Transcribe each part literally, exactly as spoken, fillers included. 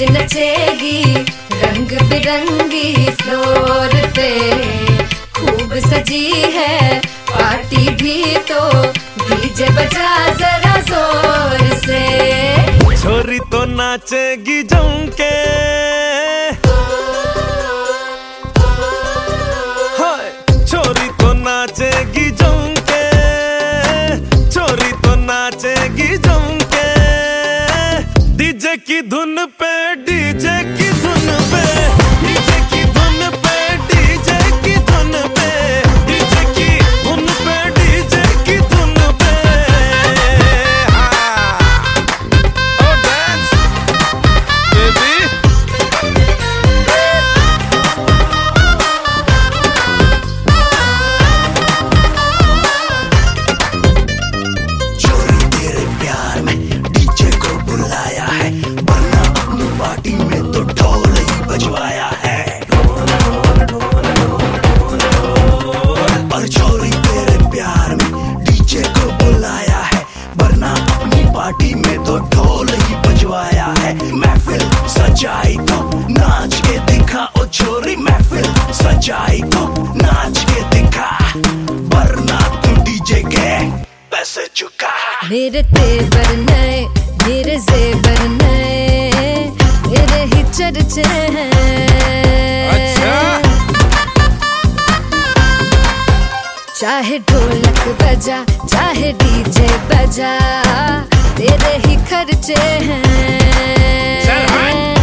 आज नचेगी रंग बिरंगी फ्लोर पे, खूब सजी है पार्टी भी तो डीजे बजा जरा जोर से। छोरी तो नाचेगी जम के, हाय छोरी तो नाचेगी जम के, छोरी तो नाचेगी जम के, डीजे की धुन पे, डीजे की धुन पे, डीजे की धुन पे, डीजे की धुन पे, डीजे की धुन पे, डीजे की धुन पे। Oh dance baby, चोरी तेरे प्यार में डीजे को बुलाया है, वरना अपनी पार्टी में तो ढोल ही बजवाया है। और चोरी तेरे प्यार में डीजे को बुलाया है, वरना अपनी पार्टी में तो ढोल ही बजवाया है। महफिल सजाई तो नाच के दिखा, ओ छोरी महफिल सजाई तो नाच के दिखा, वरना तू डीजे के पैसे चुका। मेरे तेवर नए, मेरे जेवर नए, मेरे ही चर्चे हैं। अच्छा। चाहे ढोलक बजा, चाहे डीजे बजा, तेरे ही खर्चे हैं। चल हट।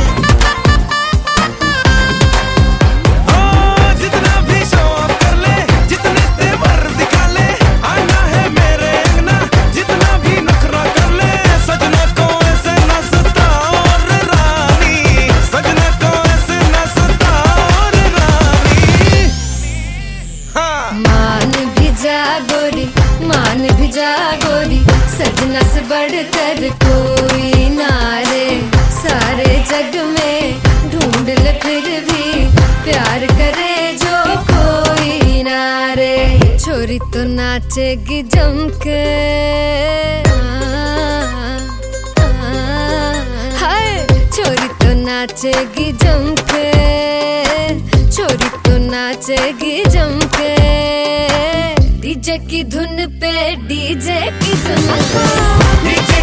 जितना भी शो ऑफ कर ले, जितने तेवर दिखा ले, आना है मेरे अंगना, जितना भी नखरा कर ले, सजना को ऐसे न सताओ रे रानी, सजना को ऐसे न सताओ रे रानी। हाँ। मान भी जा गोरी, मान भी जा गोरी, सजना से बढ़कर कोई ना रे। सारे जग में ढूंढ ले फिर भी, प्यार करे जो कोई ना रे। छोरी तो नाचेगी जम के, हाय छोरी तो नाचेगी जम के, छोरी तो नाचेगी जम के, डीजे की धुन पे, डीजे की धुन पे, डीजे